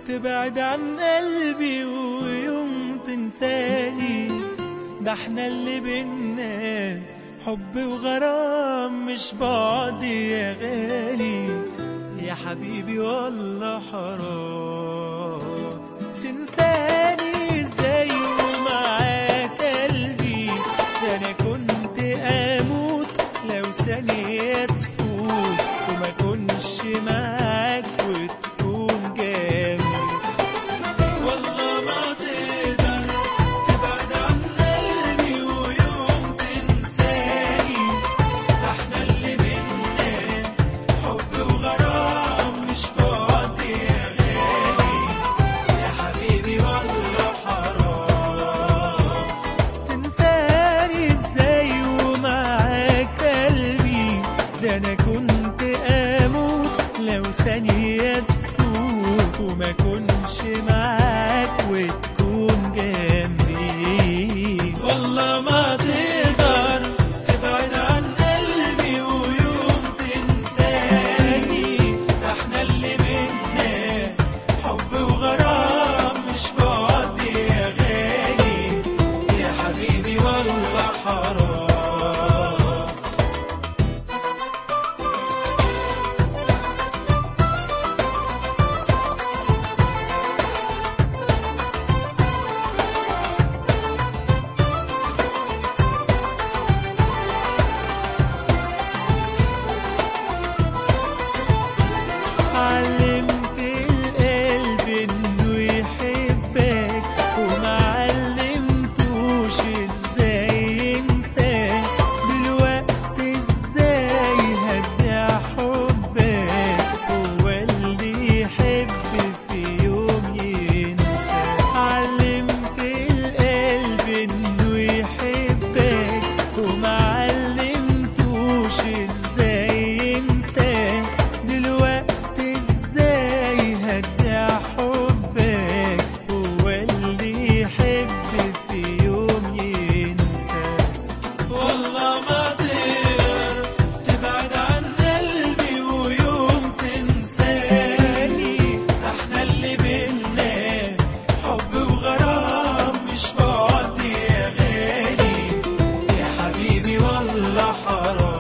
تبعد عن قلبي ويوم تنساني. ده احنا اللي بينا حب وغرام مش بعد يا غالي. يا حبيبي والله حرام تنساني ازاي ومعاك قلبي. ده انا كنت اموت لو ثانية تفوت وما كنش معاك وتكون جنبي. والله ما تقدر تبعد عن قلبي ويوم تنساني. ده احنا اللي بينا حب وغرام مش بعد يا غالي. يا حبيبي والله حرام تنساني ازاي ومعاك قلبي. ده انا كنت اموت لو ثانية تفوت وما كنش معاك وتكون جنبي. والله ما تقدر تبعد عن قلبي ويوم تنساني. ده احنا اللي بينا حب وغرام مش بعد يا غالي. يا حبيبي والله حرام. علمت القلب انه يحبك وما علمتوش ازاي ينساك. دلوقتي ازاي هدي حبك هو اللي يحب في يوم ينسى. علمت القلب انه يحبك وما علمتوش ازاي ينساك. دلوقتي ازاي هدي حبك هو اللي يحب في يوم ينسى. والله ما تقدر تبعد عن قلبي ويوم تنساني. ده احنا اللي بينا حب وغرام مش بعد يا غالي. يا حبيبي والله حرام.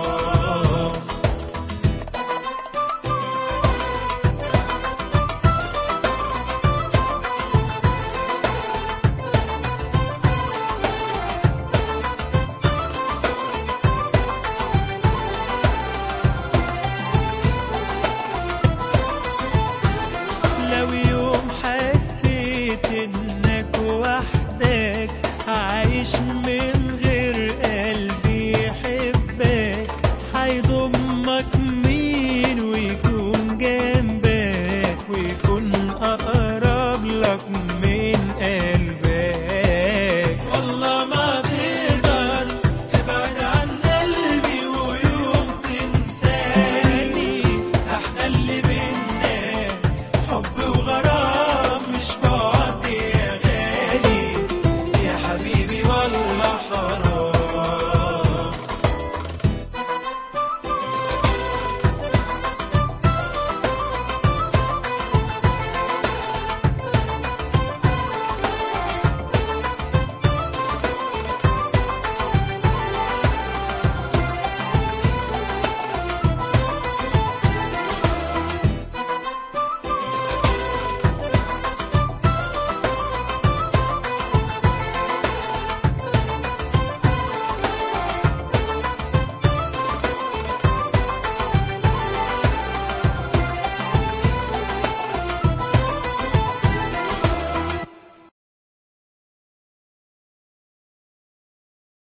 لو يوم حسيت انك وحدك عايش من غير قلبي يحبك. هيضمك مين ويكون جنبك ويكون اقرب لك